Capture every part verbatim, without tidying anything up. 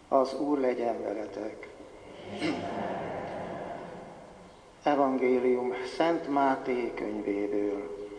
Az Úr legyen veletek. Evangélium Szent Máté könyvéből.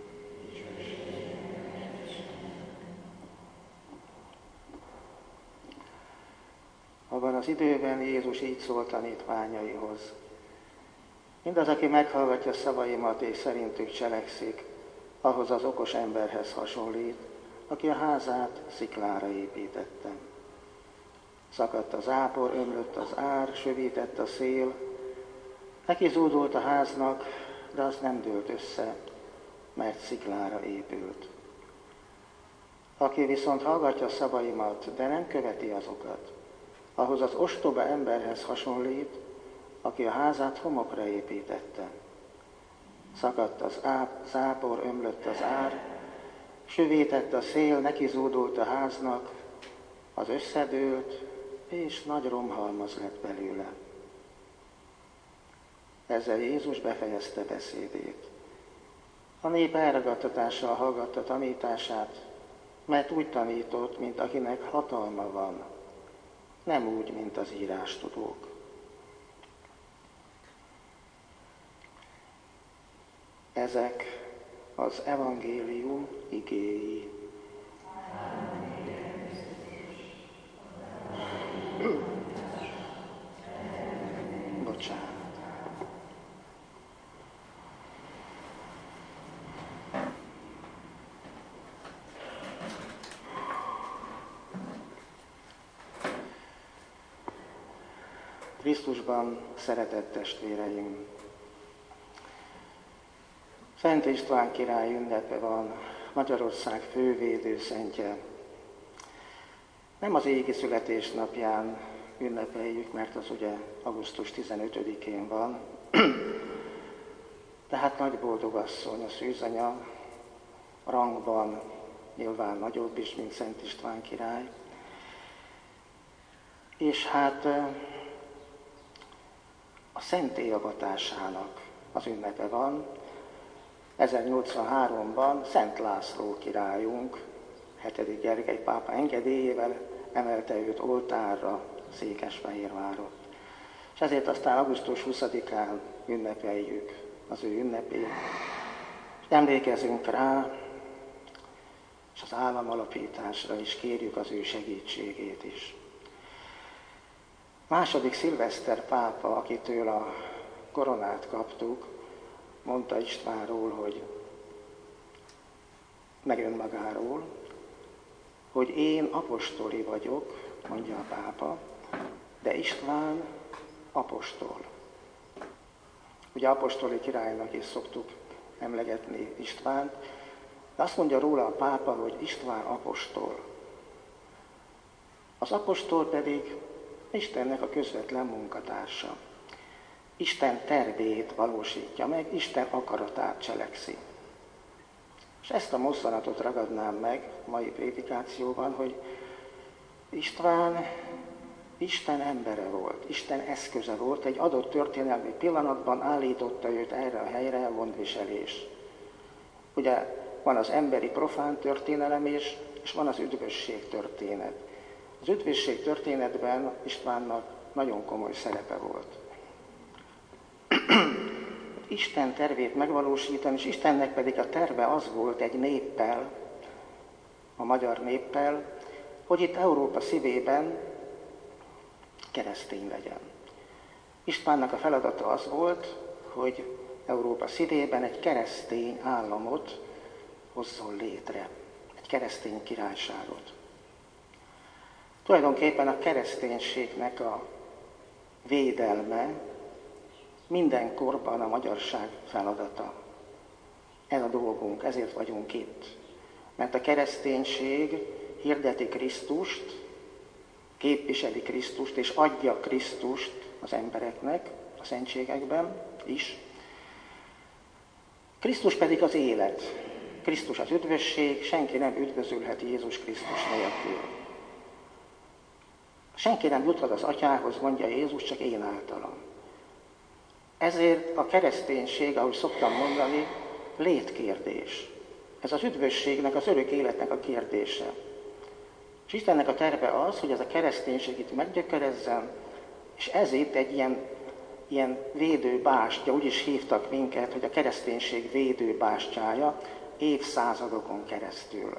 Abban az időben Jézus így szólt tanítványaihoz: mindaz, aki meghallgatja szavaimat és szerintük cselekszik, ahhoz az okos emberhez hasonlít, aki a házát sziklára építette. Szakadt az ápor, ömlött az ár, sövített a szél, neki zúdult a háznak, de az nem dőlt össze, mert sziklára épült. Aki viszont hallgatja szavaimat, de nem követi azokat, ahhoz az ostoba emberhez hasonlít, aki a házát homokra építette. Szakadt az ápor, ömlött az ár, sövített a szél, neki zúdult a háznak, az összedőlt, és nagy romhalmaz lett belőle. Ezzel Jézus befejezte beszédét. A nép elragadtatással hallgatta tanítását, mert úgy tanított, mint akinek hatalma van, nem úgy, mint az írástudók. Ezek az evangélium igéi. Bocsánat. Krisztusban szeretett testvéreim! Szent István király ünnepe van, Magyarország fővédőszentje. Nem az égi születésnapján ünnepeljük, mert az ugye augusztus tizenötödikén van. Tehát nagy boldogasszony, a szűzanya, rangban nyilván nagyobb is, mint Szent István király. És hát a szentély avatásának az ünnepe van. ezernyolcvanháromban Szent László királyunk, hetedik Gergely pápa engedélyével emelte őt oltárra Székesfehérváron. És ezért aztán augusztus huszadikán ünnepeljük az ő ünnepét. Emlékezünk rá, és az államalapításra is kérjük az ő segítségét is. Második Szilveszter pápa, akitől a koronát kaptuk, mondta Istvánról, hogy meg önmagáról, hogy én apostoli vagyok, mondja a pápa, de István apostol. Ugye apostoli királynak is szoktuk emlegetni Istvánt, de azt mondja róla a pápa, hogy István apostol. Az apostol pedig Istennek a közvetlen munkatársa. Isten tervét valósítja meg, Isten akaratát cselekszi. És ezt a mozzanatot ragadnám meg mai prédikációban, hogy István Isten embere volt, Isten eszköze volt, egy adott történelmi pillanatban állította őt erre a helyre a gondviselés. Ugye van az emberi profán történelem is, és van az üdvösség történet. Az üdvösség történetben Istvánnak nagyon komoly szerepe volt. Isten tervét megvalósítani, és Istennek pedig a terve az volt egy néppel, a magyar néppel, hogy itt Európa szívében keresztény legyen. Istvánnak a feladata az volt, hogy Európa szívében egy keresztény államot hozzon létre, egy keresztény királyságot. Tulajdonképpen a kereszténységnek a védelme minden korban a magyarság feladata. Ez a dolgunk, ezért vagyunk itt. Mert a kereszténység hirdeti Krisztust, képviseli Krisztust, és adja Krisztust az embereknek, a szentségekben is. Krisztus pedig az élet. Krisztus az üdvösség, senki nem üdvözülhet Jézus Krisztus nélkül. Senki nem juthat az atyához, mondja Jézus, csak én általam. Ezért a kereszténység, ahogy szoktam mondani, létkérdés. Ez az üdvösségnek, az örök életnek a kérdése. És Istennek a terve az, hogy ez a kereszténység itt meggyökerezzen, és ez itt egy ilyen, ilyen védőbástya, úgy is hívtak minket, hogy a kereszténység védőbástyája évszázadokon keresztül.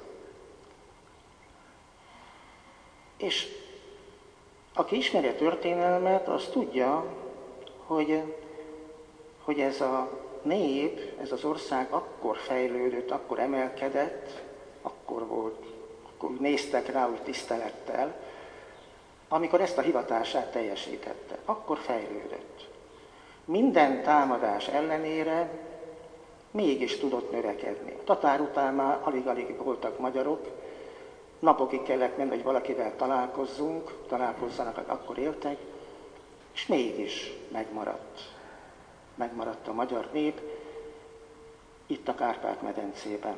És aki ismeri a történelmet, az tudja, hogy, hogy ez a nép, ez az ország akkor fejlődött, akkor emelkedett, akkor volt, akkor néztek rá úgy tisztelettel, amikor ezt a hivatását teljesítette. Akkor fejlődött. Minden támadás ellenére mégis tudott növekedni. A tatár után már alig-alig voltak magyarok, napokig kellett menni, hogy valakivel találkozzunk, találkozzanak, akik akkor éltek, és mégis megmaradt. Megmaradt a magyar nép itt a Kárpát-medencében.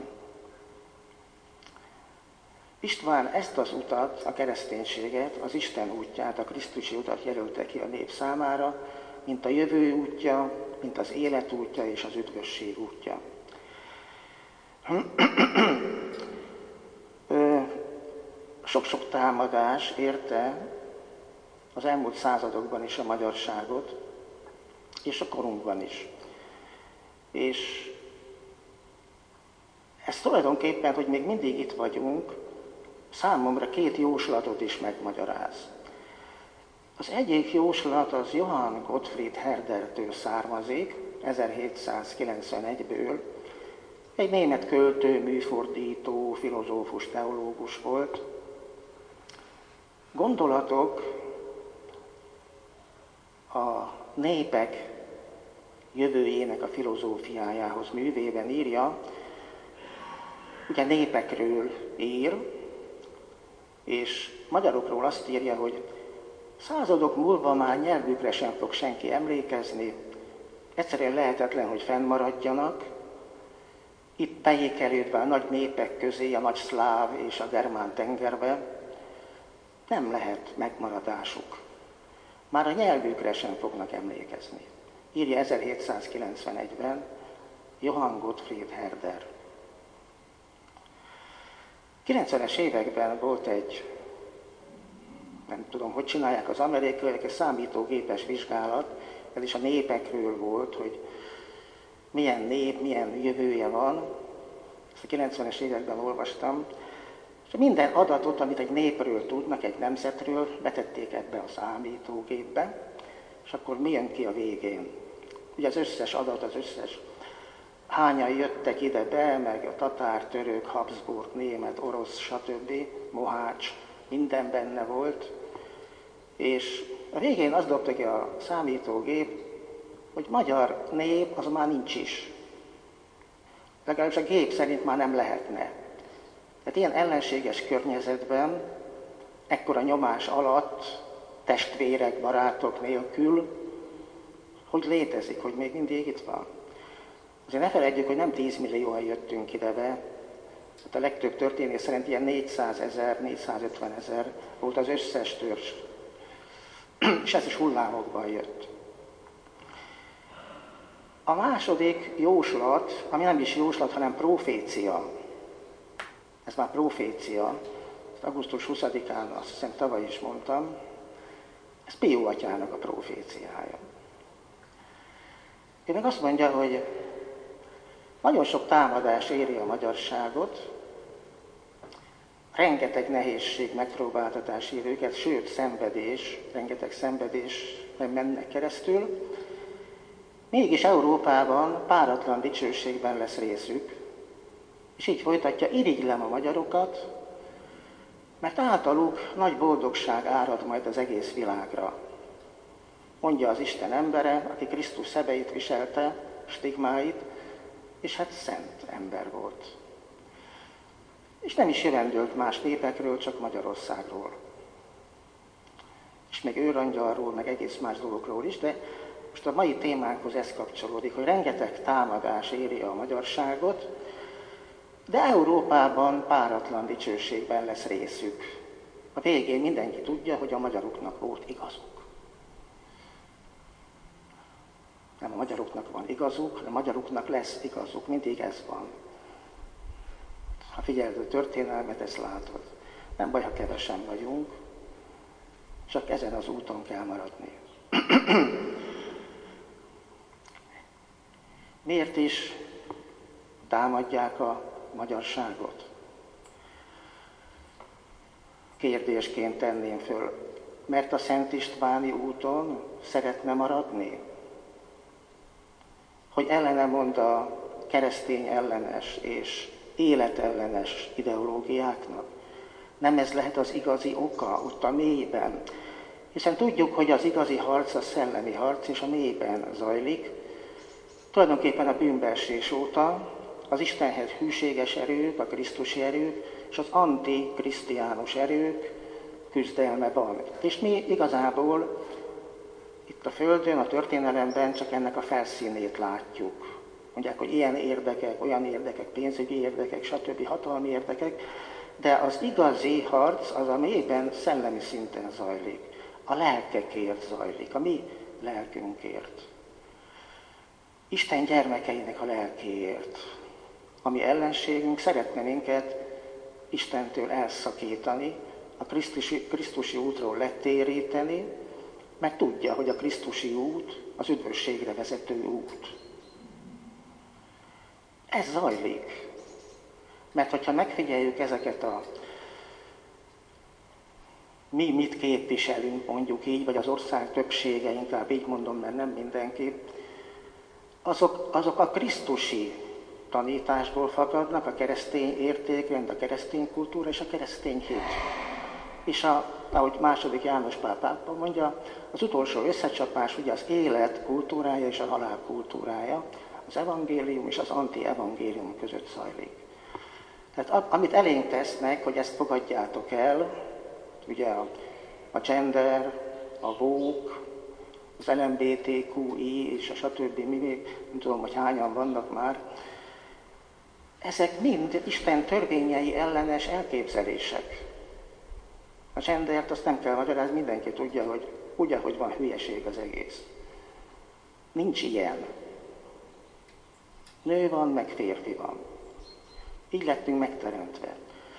István ezt az utat, a kereszténységet, az Isten útját, a Krisztusi utat jelölte ki a nép számára, mint a jövő útja, mint az élet útja és az üdvösség útja. Sok-sok támadás érte az elmúlt századokban is a magyarságot, és a korunkban is. És ez tulajdonképpen, hogy még mindig itt vagyunk, számomra két jóslatot is megmagyaráz. Az egyik jóslat az Johann Gottfried Herdertől származik, ezerhétszázkilencvenegyből. Egy német költő, műfordító, filozófus, teológus volt. Gondolatok a népek jövőjének a filozófiájához művében írja, ugye népekről ír, és magyarokról azt írja, hogy századok múlva már nyelvükre sem fog senki emlékezni, egyszerűen lehetetlen, hogy fennmaradjanak, itt beékelődve a nagy népek közé, a nagy szláv és a germán tengerbe, nem lehet megmaradásuk. Már a nyelvükre sem fognak emlékezni. Írja ezerhétszázkilencvenegyben Johann Gottfried Herder. kilencvenes években volt egy, nem tudom, hogy csinálják az amerikaiak, egy számítógépes vizsgálat, ez is a népekről volt, hogy milyen nép, milyen jövője van. Ezt a kilencvenes években olvastam. És minden adatot, amit egy népről tudnak, egy nemzetről, betették ebbe a számítógépbe, és akkor mi jön ki a végén? Ugye az összes adat, az összes hányan jöttek ide be, meg a tatár, török, Habsburg, német, orosz, stb., mohács, minden benne volt. És a végén azt dobta ki a számítógép, hogy magyar nép az már nincs is. Legalábbis a gép szerint már nem lehetne. Tehát ilyen ellenséges környezetben, ekkora nyomás alatt, testvérek, barátok nélkül, hogy létezik, hogy még mindig itt van. Azért ne felejtjük, hogy nem tízmillióan jöttünk ide be. Hát a legtöbb történész szerint ilyen négyszázezer, négyszázötvenezer volt az összes törzs. És ez is hullámokban jött. A második jóslat, ami nem is jóslat, hanem profécia. Ez már profécia. augusztus huszadikán, azt hiszem tavaly is mondtam. Ez Pió atyának a proféciája. Ő meg azt mondja, hogy nagyon sok támadás éri a magyarságot, rengeteg nehézség, megpróbáltatás ér őket, sőt, szenvedés, rengeteg szenvedés mennek keresztül. Mégis Európában páratlan dicsőségben lesz részük, és így folytatja, irigylem a magyarokat, mert általuk nagy boldogság árad majd az egész világra. Mondja az Isten embere, aki Krisztus szebeit viselte, stigmáit, és hát szent ember volt. És nem is jövendőlt más népekről, csak Magyarországról. És meg őrangyalról, meg egész más dolgokról is, de most a mai témánkhoz ez kapcsolódik, hogy rengeteg támadás éri a magyarságot, de Európában páratlan dicsőségben lesz részük. A végén mindenki tudja, hogy a magyaroknak volt igazuk. Nem a magyaroknak van igazuk, hanem a magyaroknak lesz igazuk. Mindig ez van. Ha figyeld a történelmet, ezt látod. Nem baj, ha kevesen vagyunk, csak ezen az úton kell maradni. Miért is támadják a magyarságot? Kérdésként tenném föl. Mert a Szent Istváni úton szeretne maradni? Hogy ellene mond a keresztény ellenes és életellenes ideológiáknak? Nem ez lehet az igazi oka ott a mélyben? Hiszen tudjuk, hogy az igazi harc a szellemi harc, és a mélyben zajlik. Tulajdonképpen a bűnbeesés óta az Istenhez hűséges erők, a krisztusi erők, és az antikrisztiánus erők küzdelme van. És mi igazából itt a Földön, a történelemben csak ennek a felszínét látjuk. Mondják, hogy ilyen érdekek, olyan érdekek, pénzügyi érdekek, stb. Hatalmi érdekek, de az igazi harc az a mélyben szellemi szinten zajlik. A lelkekért zajlik, a mi lelkünkért. Isten gyermekeinek a lelkéért. A mi ellenségünk szeretne minket Istentől elszakítani, a Krisztusi, Krisztusi útról letéríteni, mert tudja, hogy a Krisztusi út az üdvösségre vezető út. Ez zajlik. Mert hogyha megfigyeljük ezeket a mi mit képviselünk, mondjuk így, vagy az ország többsége, inkább így mondom, mert nem mindenki, azok, azok a krisztusi tanításból fakadnak, a keresztény értékrend, a keresztény kultúra és a keresztény hit. És a, ahogy második János Pál pápa mondja, az utolsó összecsapás ugye az élet kultúrája és a halál kultúrája, az evangélium és az anti-evangélium között zajlik. Tehát amit elénk tesznek, hogy ezt fogadjátok el, ugye a, a gender, a woke, az el em bé té kú i és a stb. Mi még, nem tudom, hogy hányan vannak már, ezek mind Isten törvényei ellenes elképzelések. A gendert azt nem kell magyarázni, mindenki tudja, hogy úgy, ahogy van, hülyeség az egész. Nincs ilyen. Nő van, meg férfi van. Így lettünk megteremtve.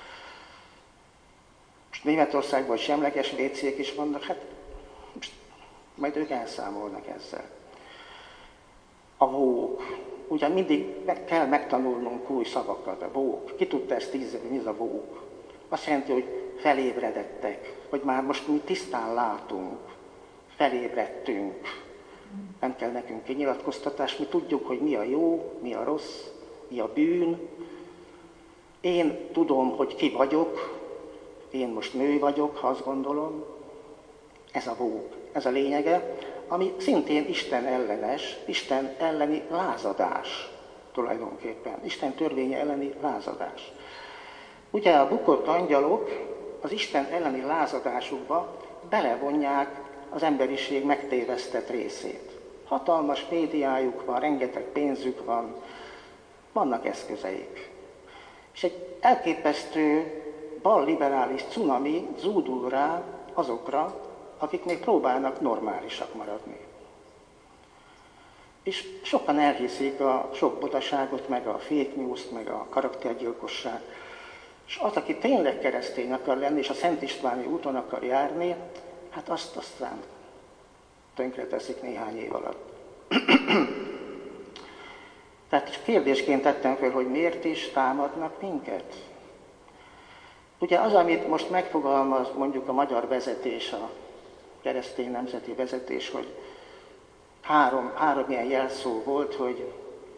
Most Németországban semleges vécék is vannak, hát most majd ők elszámolnak ezzel. A woke. Ugye mindig meg kell megtanulnunk új szavakat, a woke. Ki tudta ezt tíz évig, mi az a woke? Azt jelenti, hogy felébredettek, hogy már most mi tisztán látunk, felébredtünk. Nem kell nekünk kinyilatkoztatás, mi tudjuk, hogy mi a jó, mi a rossz, mi a bűn. Én tudom, hogy ki vagyok, én most nő vagyok, ha azt gondolom. Ez a woke, ez a lényege, ami szintén Isten ellenes, Isten elleni lázadás tulajdonképpen. Isten törvénye elleni lázadás. Ugye a bukott angyalok az Isten elleni lázadásukba belevonják az emberiség megtévesztett részét. Hatalmas médiájuk van, rengeteg pénzük van, vannak eszközeik. És egy elképesztő balliberális cunami zúdul rá azokra, akik még próbálnak normálisak maradni. És sokan elhiszik a sok butaságot, meg a fake news-t, meg a karaktergyilkosság. És az, aki tényleg keresztény akar lenni, és a Szent Istváni úton akar járni, hát azt aztán tönkreteszik néhány év alatt. Tehát kérdésként tettem fel, hogy miért is támadnak minket? Ugye az, amit most megfogalmaz mondjuk a magyar vezetés, a keresztény nemzeti vezetés, hogy három, három ilyen jelszó volt, hogy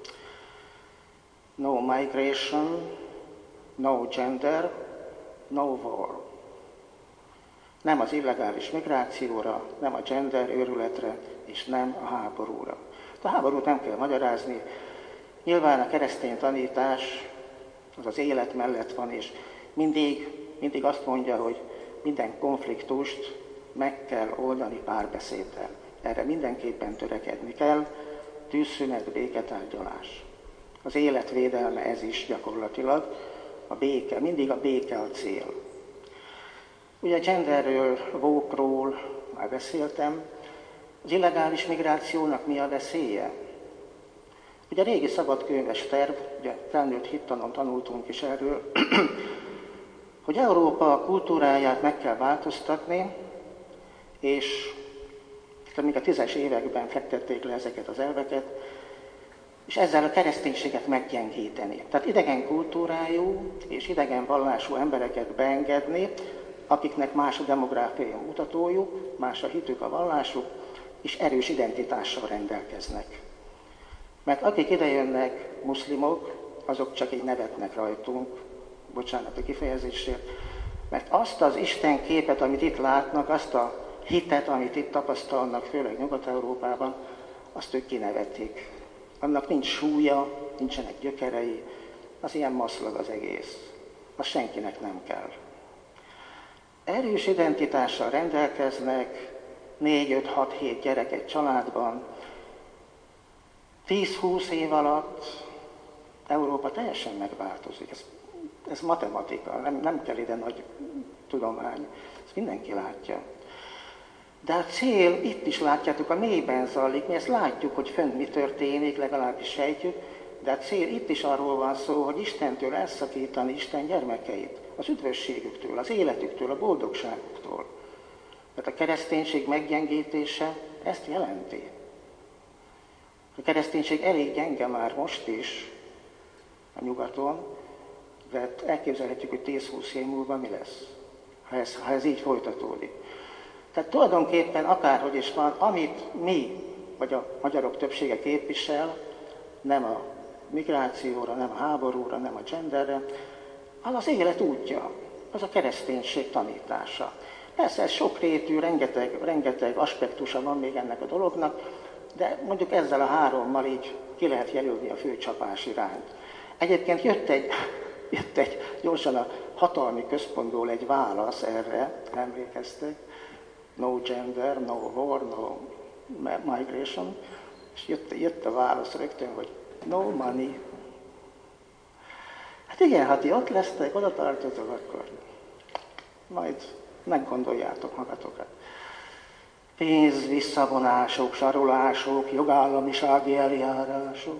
no migration, no gender, no war. Nem az illegális migrációra, nem a gender őrületre, és nem a háborúra. A háborút nem kell magyarázni. Nyilván a keresztény tanítás az az élet mellett van, és mindig, mindig azt mondja, hogy minden konfliktust meg kell oldani párbeszéddel. Erre mindenképpen törekedni kell, tűzszünet, béketárgyalás. Az élet védelme ez is gyakorlatilag, a béke, mindig a béke a cél. Ugye a genderről, woke-ról már beszéltem, az illegális migrációnak mi a veszélye? Ugye a régi szabadkönyves terv, ugye felnőtt hittanon tanultunk is erről, hogy Európa kultúráját meg kell változtatni, és még a tízes években fektették le ezeket az elveket, és ezzel a kereszténységet meggyengíteni. Tehát idegen kultúrájú és idegen vallású embereket beengedni, akiknek más a demográfiai mutatójuk, más a hitük, a vallásuk, és erős identitással rendelkeznek. Mert akik idejönnek muszlimok, azok csak így nevetnek rajtunk, bocsánat a kifejezésért, mert azt az Isten képet, amit itt látnak, azt a hitet, amit itt tapasztalnak, főleg Nyugat-Európában, azt ők kinevetik. Annak nincs súlya, nincsenek gyökerei, az ilyen maszlag az egész. Az senkinek nem kell. Erős identitással rendelkeznek, négy, öt, hat, hét gyerek egy családban. tíz-húsz év alatt Európa teljesen megváltozik. Ez, ez matematika, nem, nem kell ide nagy tudomány. Ezt mindenki látja. De a cél, itt is látjátok, a mélyben zajlik, mi ezt látjuk, hogy fönn mi történik, legalábbis sejtjük, de a cél itt is arról van szó, hogy Istentől elszakítani Isten gyermekeit, az üdvösségüktől, az életüktől, a boldogságuktól. Tehát a kereszténység meggyengítése ezt jelenti. A kereszténység elég gyenge már most is a nyugaton, de elképzelhetjük, hogy tíz-húsz év múlva mi lesz, ha ez, ha ez így folytatódik. Tehát tulajdonképpen akárhogy is van, amit mi, vagy a magyarok többsége képvisel, nem a migrációra, nem a háborúra, nem a genderre, az az élet útja, az a kereszténység tanítása. Persze ez sokrétű, rengeteg, rengeteg aspektusa van még ennek a dolognak, de mondjuk ezzel a hárommal így ki lehet jelölni a főcsapás irányt. Egyébként jött egy, jött egy gyorsan a hatalmi központból egy válasz erre, emlékeztek, no gender, no war, no migration, és jött, jött a válasz rögtön, hogy no money. Hát igen, ha ti ott lesztek, oda tartotok, akkor majd meggondoljátok magatokat. Pénz, visszavonások, zsarolások, jogállamisági eljárások,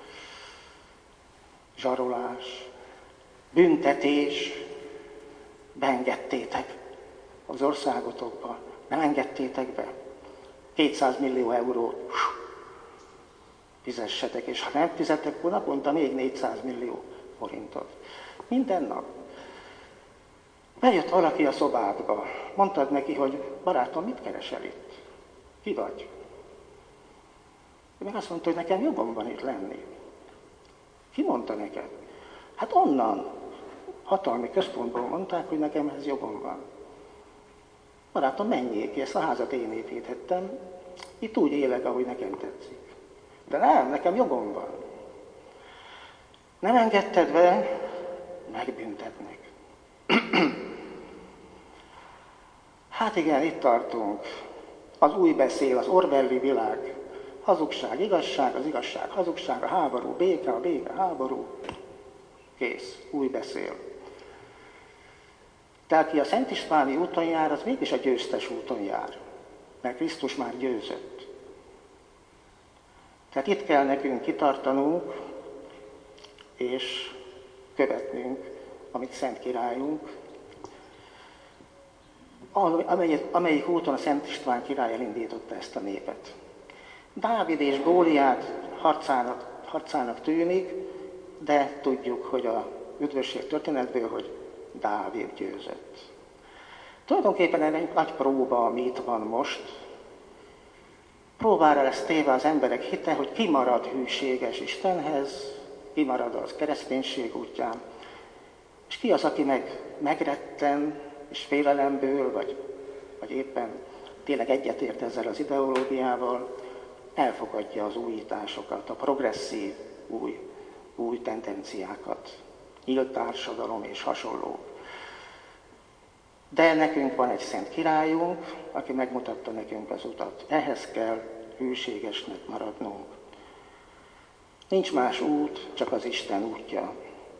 zsarolás, büntetés, beengedtétek az országotokba, nem engedtétek be. kétszáz millió eurót fizessetek, és ha nem fizettek, akkor naponta még négyszáz millió forintot. Minden nap. Bejött valaki a szobádba, mondtad neki, hogy barátom, mit keresel itt? Ki vagy? Ő meg azt mondta, hogy nekem jobban van itt lenni. Ki mondta neked? Hát onnan, hatalmi központból mondták, hogy nekem ez jobban van. Barátom, menjék ki, ezt a házat én építhettem, itt úgy élek, ahogy nekem tetszik. De nem, nekem jogom van. Nem engedted be, megbüntetnek. Hát igen, itt tartunk. Az új beszél, az Orwelli világ. Hazugság, igazság, az igazság, hazugság, a háború, béke, a béke, háború. Kész, új beszél. De aki a Szent Istváni úton jár, az mégis a győztes úton jár. Mert Krisztus már győzött. Tehát itt kell nekünk kitartanunk, és követnünk, amit Szent Királyunk, amelyik, amelyik úton a Szent István király elindította ezt a népet. Dávid és Góliát harcának, harcának tűnik, de tudjuk, hogy a üdvösség történetből, hogy Dávid győzött. Tulajdonképpen egy nagy próba, ami itt van most. Próbára lesz téve az emberek hite, hogy ki marad hűséges Istenhez, ki marad az kereszténység útján, és ki az, aki meg megretten, és félelemből, vagy, vagy éppen tényleg egyetért ezzel az ideológiával, elfogadja az újításokat, a progresszív új, új tendenciákat, nyílt társadalom és hasonló. De nekünk van egy Szent Királyunk, aki megmutatta nekünk az utat. Ehhez kell hűségesnek maradnunk. Nincs más út, csak az Isten útja.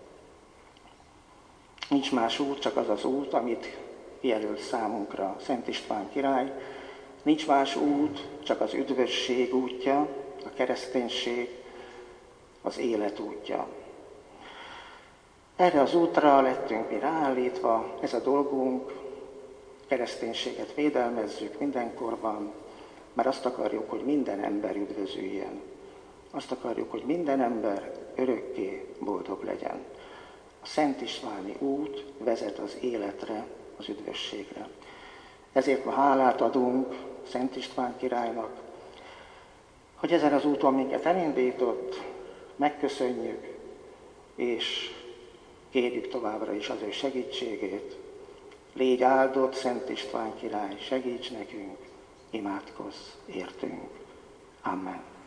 Nincs más út, csak az az út, amit kijelölt számunkra Szent István király. Nincs más út, csak az üdvösség útja, a kereszténység, az élet útja. Erre az útra lettünk mi ráállítva, ez a dolgunk, kereszténységet védelmezzük mindenkorban, mert azt akarjuk, hogy minden ember üdvözüljen. Azt akarjuk, hogy minden ember örökké boldog legyen. A Szent Istváni út vezet az életre, az üdvösségre. Ezért ma hálát adunk Szent István királynak, hogy ezen az úton minket elindított, megköszönjük, és kérjük továbbra is az ő segítségét. Légy áldott, Szent István király, segíts nekünk, imádkozz értünk. Amen.